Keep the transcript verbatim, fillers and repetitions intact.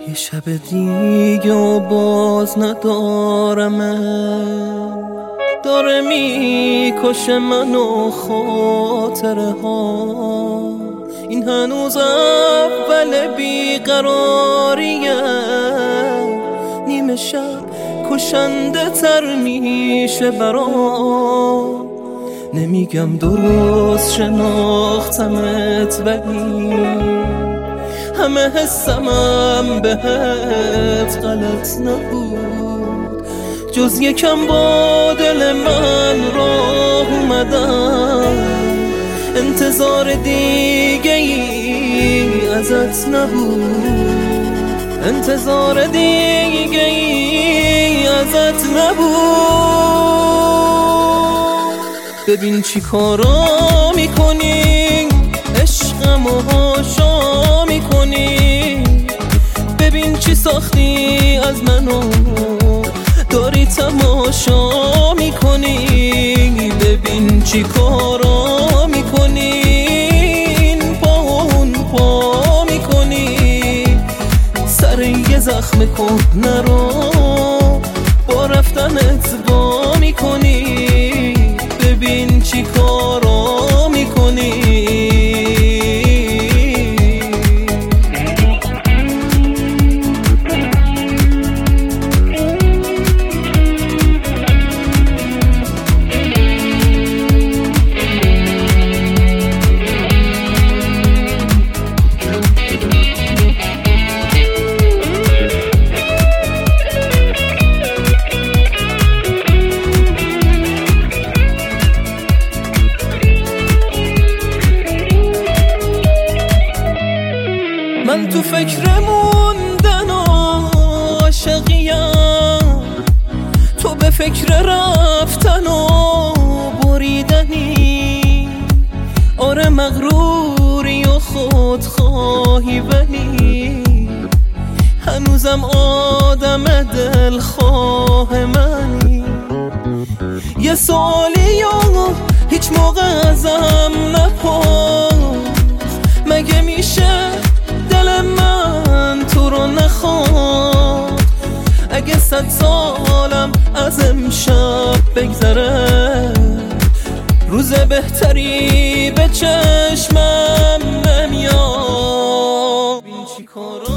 یه شب دیگه و باز ندارم، داره میکشه منو خاطره ها. این هنوز اول بیقراریه، نیمه شب کشنده تر میشه برام. نمیگم درست شناختمت، ولی همه حسمم بهت غلط نبود. جز یکم با دل من راه اومدم، انتظار دیگه ای ازت نبود، انتظار دیگه ای ازت نبود. ببین چی کارا میکنی، عشقم و هاشا میکنی. ببین چی ساختی از منو، داری تماشا میکنی. ببین چی کارا میکنی، این پا اون پا میکنی. سر یه زخم کهنه رو با رفتنت وا میکنی. ببین چی کارا میکنی. من تو فکر موندن و عاشقیم، تو به فکر رفتن و بریدنی. آره مغروری و خودخواهی، ولی هنوزم آدم دلخواه منی. یه سوالی و هیچ موقع ازم نپرس، مگه میشه دل من تو رو نخواد؟ اگه صد سالم از امشب بگذره، روز بهتری به چشمم نمیاد. ببین چی کارا